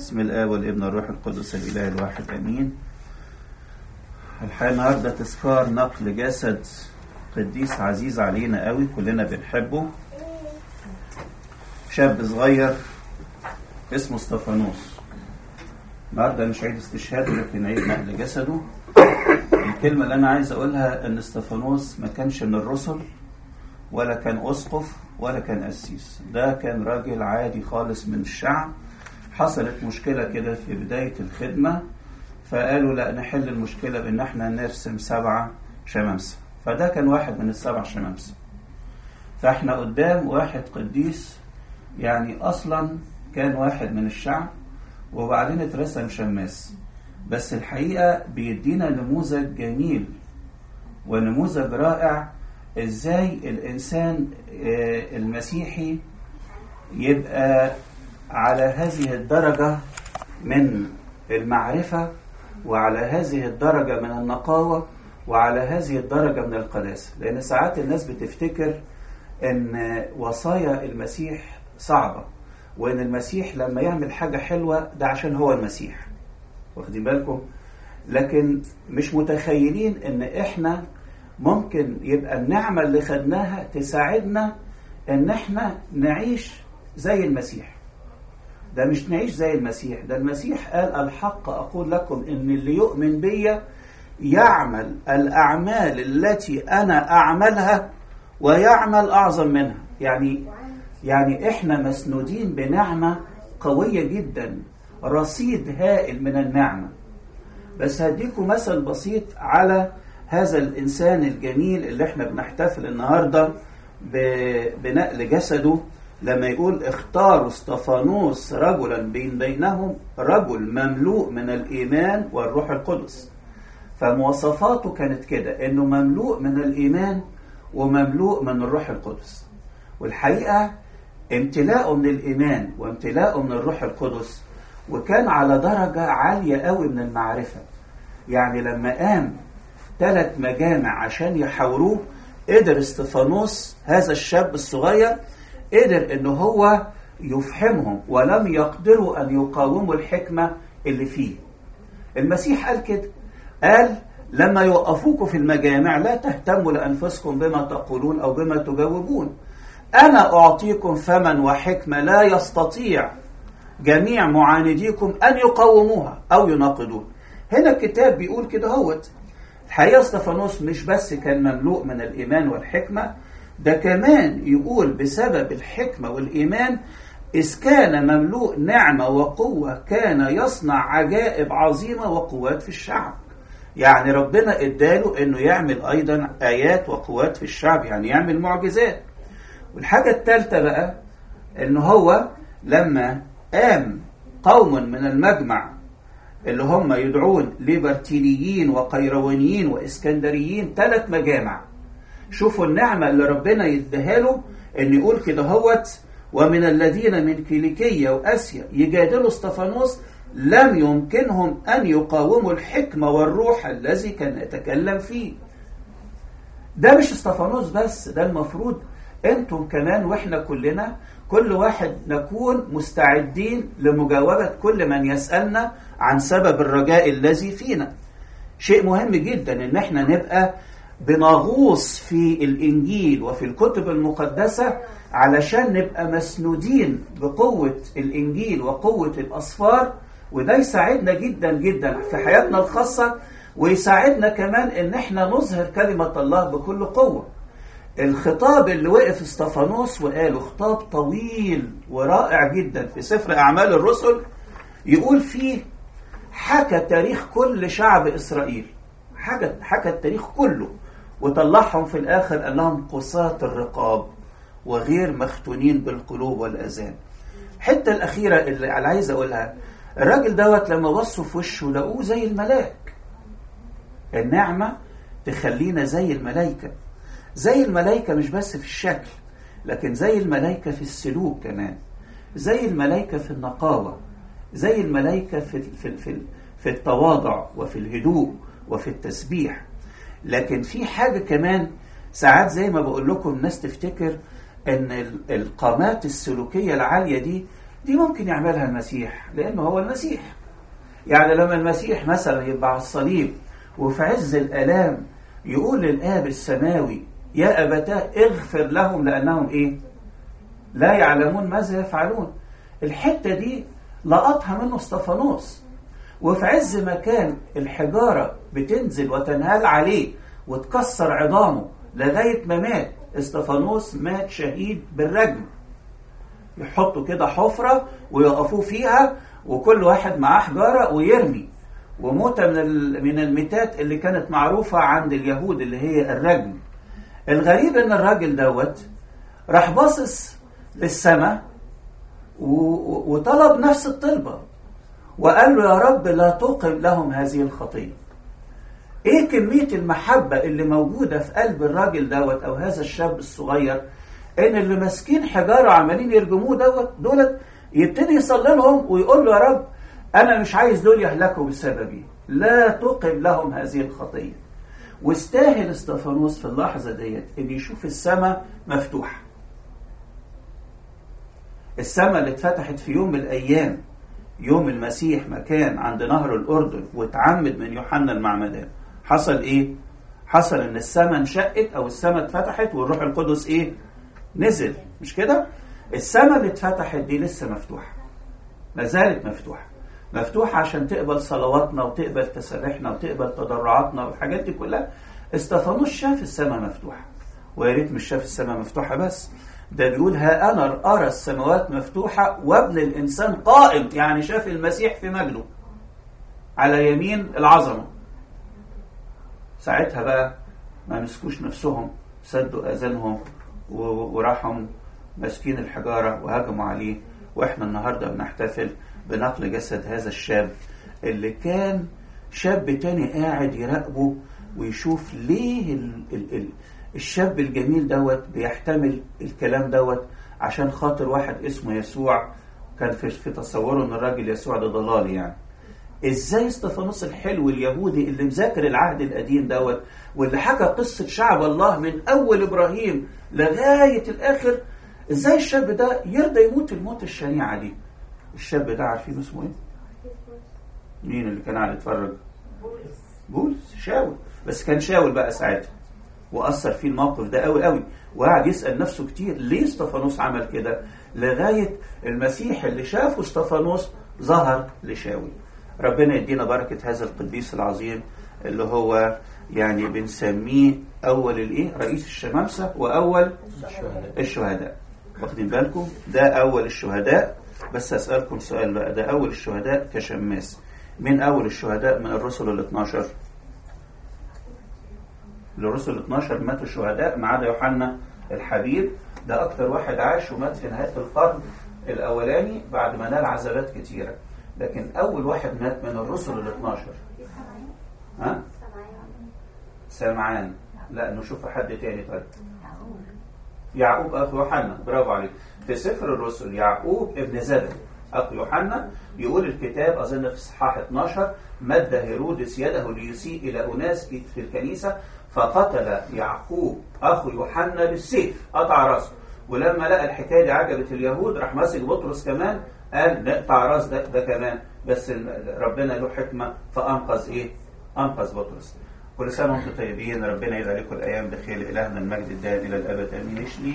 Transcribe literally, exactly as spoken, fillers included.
بسم الآب والابن والروح القدس الإله الواحد أمين. الحقيقة النهارده تذكار نقل جسد قديس عزيز علينا قوي، كلنا بنحبه، شاب صغير اسمه استفانوس. النهارده مش عيد استشهاده لكن عيد نقل جسده. الكلمة اللي أنا عايز أقولها إن استفانوس ما كانش من الرسل ولا كان أسقف ولا كان قسيس، ده كان راجل عادي خالص من الشعب. حصلت مشكلة كده في بداية الخدمة، فقالوا لا نحل المشكلة بأن احنا نرسم سبعة شمامسة، فده كان واحد من السبع شمامسة. فاحنا قدام واحد قديس يعني أصلا كان واحد من الشعب وبعدين اترسم شماس، بس الحقيقة بيدينا نموذج جميل ونموذج رائع ازاي الإنسان المسيحي يبقى على هذه الدرجة من المعرفة وعلى هذه الدرجة من النقاوة وعلى هذه الدرجة من القداسة. لأن ساعات الناس بتفتكر أن وصايا المسيح صعبة، وأن المسيح لما يعمل حاجة حلوة ده عشان هو المسيح، واخدين بالكم؟ لكن مش متخيلين أن إحنا ممكن يبقى النعمة اللي خدناها تساعدنا أن إحنا نعيش زي المسيح. ده مش نعيش زي المسيح، ده المسيح قال الحق أقول لكم إن اللي يؤمن بي يعمل الأعمال التي أنا أعملها ويعمل أعظم منها. يعني يعني إحنا مسنودين بنعمة قوية جدا، رصيد هائل من النعمة. بس هديكم مثل بسيط على هذا الإنسان الجميل اللي إحنا بنحتفل النهاردة بنقل جسده، لما يقول اختاروا استفانوس رجلا بين بينهم رجل مملوء من الإيمان والروح القدس. فمواصفاته كانت كده، انه مملوء من الإيمان ومملوء من الروح القدس. والحقيقة امتلاءه من الإيمان وامتلاءه من الروح القدس وكان على درجة عالية قوي من المعرفة. يعني لما قام ثلاث مجامع عشان يحاوروه، قدر استفانوس هذا الشاب الصغير قدر انه هو يفهمهم ولم يقدروا ان يقاوموا الحكمة اللي فيه. المسيح قال كده، قال لما يوقفوكم في المجامع لا تهتموا لأنفسكم بما تقولون أو بما تجاوبون، أنا أعطيكم فما وحكمة لا يستطيع جميع معانديكم أن يقاوموها أو يناقضوها. هنا الكتاب بيقول كده هوت. الحقيقة استفانوس مش بس كان مملوء من الإيمان والحكمة، ده كمان يقول بسبب الحكمة والإيمان إذ كان مملوء نعمة وقوة كان يصنع عجائب عظيمة وقوات في الشعب. يعني ربنا اداله انه يعمل ايضا ايات وقوات في الشعب، يعني يعمل معجزات. والحاجة الثالثة بقى انه هو لما قام قوم من المجمع اللي هم يدعون ليبرتينيين وقيروانيين واسكندريين، ثلاث مجامع، شوفوا النعمة اللي ربنا يديها له، ان يقول كده هوت ومن الذين من كيليكية واسيا يجادلوا استفانوس لم يمكنهم ان يقاوموا الحكمة والروح الذي كان يتكلم فيه. ده مش استفانوس بس، ده المفروض انتم كمان واحنا كلنا كل واحد نكون مستعدين لمجاوبة كل من يسألنا عن سبب الرجاء الذي فينا. شيء مهم جدا ان احنا نبقى بنغوص في الإنجيل وفي الكتب المقدسة علشان نبقى مسنودين بقوة الإنجيل وقوة الأسفار، وده يساعدنا جدا جدا في حياتنا الخاصة، ويساعدنا كمان ان احنا نظهر كلمة الله بكل قوة. الخطاب اللي وقف استفانوس وقاله خطاب طويل ورائع جدا في سفر أعمال الرسل، يقول فيه حكى تاريخ كل شعب إسرائيل، حكى, حكى التاريخ كله، وطلعهم في الآخر أنهم قساة الرقاب وغير مختونين بالقلوب والأذان. الحتة الأخيرة اللي عايز أقولها، الراجل دوت لما بصوا في وشه لقوه زي الملاك. النعمة تخلينا زي الملائكة، زي الملائكة مش بس في الشكل، لكن زي الملائكة في السلوك كمان، زي الملائكة في النقاوة، زي الملائكة في, في, في, في التواضع وفي الهدوء وفي التسبيح. لكن في حاجة كمان ساعات زي ما بقول لكم الناس تفتكر ان القامات السلوكية العالية دي دي ممكن يعملها المسيح لأنه هو المسيح. يعني لما المسيح مثلا يبقى على الصليب وفي عز الآلام يقول للآب السماوي يا أبتاه اغفر لهم لأنهم إيه؟ لا يعلمون ماذا يفعلون. الحتة دي لقطها منه استفانوس، وفي عز ما كان الحجارة بتنزل وتنهال عليه وتكسر عظامه لغاية ما مات. استفانوس مات شهيد بالرجم، يحطوا كده حفرة ويقفوا فيها وكل واحد معاه حجارة ويرمي، وموتة من من الميتات اللي كانت معروفة عند اليهود اللي هي الرجم. الغريب ان الراجل دوت راح باصص للسماء وطلب نفس الطلبة وقال له يا رب لا تقم لهم هذه الخطية. ايه كمية المحبة اللي موجودة في قلب الراجل دوت او هذا الشاب الصغير، ان اللي ماسكين حجارة عمالين يرجموه دوت دولت يبتدي يصلي لهم ويقول له يا رب انا مش عايز دول يهلكوا بسببي، لا تقم لهم هذه الخطية. واستاهل استفانوس في اللحظة ديت ان يشوف السماء مفتوحة. السماء اللي اتفتحت في يوم من الايام، يوم المسيح ما كان عند نهر الأردن واتعمد من يوحنا المعمدان، حصل ايه؟ حصل ان السماء انشقت او السماء اتفتحت والروح القدس ايه؟ نزل، مش كده؟ السماء اللي اتفتحت دي لسه مفتوحة، ما زالت مفتوحة، مفتوحة عشان تقبل صلواتنا وتقبل تسابيحنا وتقبل تضرعاتنا والحاجات دي كلها. استفانوس شاف السماء مفتوحة، ويا ريت مش شاف السماء مفتوحة بس، ده بيقول ها أنا أرى السماوات مفتوحة وابن الإنسان قائم، يعني شاف المسيح في مجده على يمين العظمة. ساعتها بقى ما مسكوش نفسهم، سدوا أذانهم وراحوا ماسكين الحجارة وهجموا عليه. وإحنا النهاردة بنحتفل بنقل جسد هذا الشاب اللي كان شاب تاني قاعد يراقبه ويشوف ليه ال ال ال الشاب الجميل دوت بيحتمل الكلام دوت عشان خاطر واحد اسمه يسوع. كان في, في تصوره ان الراجل يسوع ده ضلال. يعني ازاي استفانوس الحلو اليهودي اللي مذاكر العهد القديم دوت واللي حكى قصة شعب الله من اول ابراهيم لغاية الاخر، ازاي الشاب ده يرضى يموت الموت الشنيعة دي؟ الشاب ده عارفين اسمه ايه؟ مين اللي كان قاعد يتفرج؟ بولس. شاول. بس كان شاول بقى ساعتها وأثر فيه الموقف ده قوي قوي، وقعد يسأل نفسه كتير ليه استفانوس عمل كده، لغاية المسيح اللي شافه استفانوس ظهر لشاول. ربنا يدينا بركة هذا القديس العظيم اللي هو يعني بنسميه أول الإيه؟ رئيس الشمامسة وأول الشهداء. الشهداء واخدين بالكم؟ ده أول الشهداء. بس أسألكم سؤال بقى، ده أول الشهداء كشماس، من أول الشهداء من الرسل الاثناشر؟ الرسل الاثناشر ماتوا الشهداء ما عدا يوحنا الحبيب، ده أكتر واحد عاش ومات في نهاية القرن الأولاني بعد ما نال عذابات كتيرة. لكن أول واحد مات من الرسل الاثناشر ها؟ سمعان. لا نشوف حد تاني. طيب يعقوب أخو يوحنا، برافو عليك. في سفر الرسل يعقوب ابن زبد أخو يوحنا، يقول الكتاب أظن في إصحاح اثناشر مد هيرودس يده ليسيء إلى أناس في الكنيسة فقتل يعقوب أخو يوحنا بالسيف، قطع راسه. ولما لقى الحكاية دي عجبت اليهود راح ماسك بطرس كمان، قال نقطع راس ده, ده كمان، بس ربنا له حكمة فأنقذ إيه؟ أنقذ بطرس. كل سنة وانتم طيبين، ربنا يجعل لكم الأيام بخير. إلهنا المجد الدائم إلى الأبد آمين.